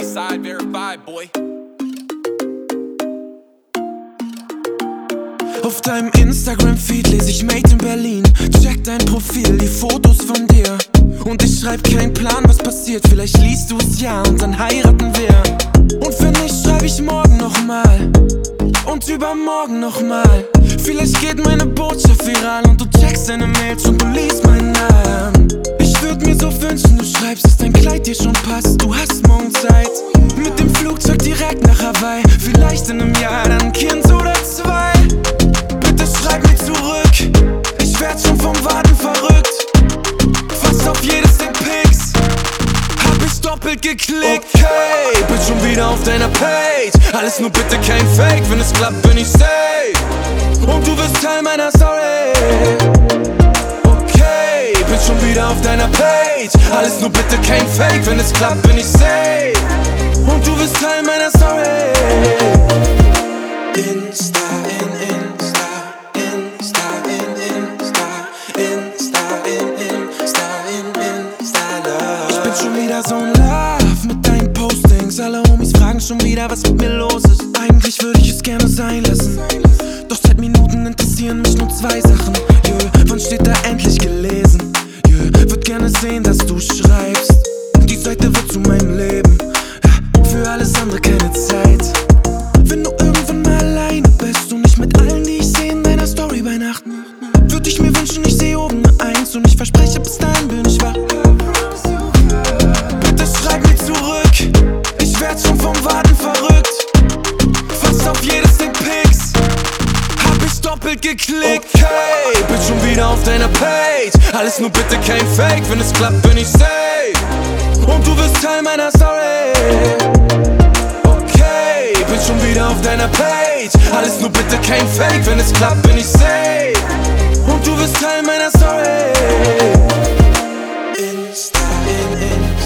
Westside verified, boy. Auf deinem Instagram-Feed lese ich Made in Berlin. Check dein Profil, die Fotos von dir. Und ich schreib keinen Plan, was passiert. Vielleicht liest du es ja und dann heiraten wir. Und wenn nicht, schreib ich morgen nochmal. Und übermorgen nochmal. Vielleicht geht meine Botschaft viral und du checkst deine Mails und du liest meinen Namen. Ich würd mir so wünschen, du schreibst, dass dein Kleid dir schon passt. Du hast morgen Zeit. Mit dem Flugzeug direkt nach Hawaii. Vielleicht in einem Jahr dann ein Kind oder zwei. Bitte schreib mir zurück. Ich werd schon vom Warten verrückt. Fast auf jedes der Pics hab ich doppelt geklickt. Okay, bin schon wieder auf deiner Page. Alles nur bitte kein Fake. Wenn es klappt, bin ich safe. Und du wirst Teil meiner Story. Okay, bin schon wieder auf deiner Page. Alles nur bitte kein Fake. Wenn es klappt, bin ich safe. Und du wirst Teil meiner Story. Insta in Insta, Insta in Insta, Insta in Insta in Insta Love. Ich bin schon wieder so in Love mit deinen Postings. Alle Homies fragen schon wieder, was mit mir los ist. Eigentlich würde ich es gerne sein lassen, doch seit Minuten interessieren mich nur zwei Sachen. Wann steht da endlich gelesen? Würd gerne sehen, dass du schreibst. Die Seite wird zu meinem Leben. Für alles andere keine Zeit. Wenn du irgendwann mal alleine bist und nicht mit allen, die ich sehe in deiner Story bei Nacht, würd ich mir wünschen, ich sehe oben eine Eins und ich verspreche, bis dahin bin ich wach. Bitte schreib mir zurück. Ich werd schon vom Warten verrückt. Fast auf jedes der Pics hab ich doppelt geklickt. Okay, bin schon wieder auf deiner Page. Alles nur bitte kein Fake. Wenn es klappt, bin ich safe. Und du wirst Teil meiner Story. Okay, bin schon wieder auf deiner Page. Alles nur bitte kein Fake. Wenn es klappt, bin ich safe. Und du wirst Teil meiner Story. Insta in Insta.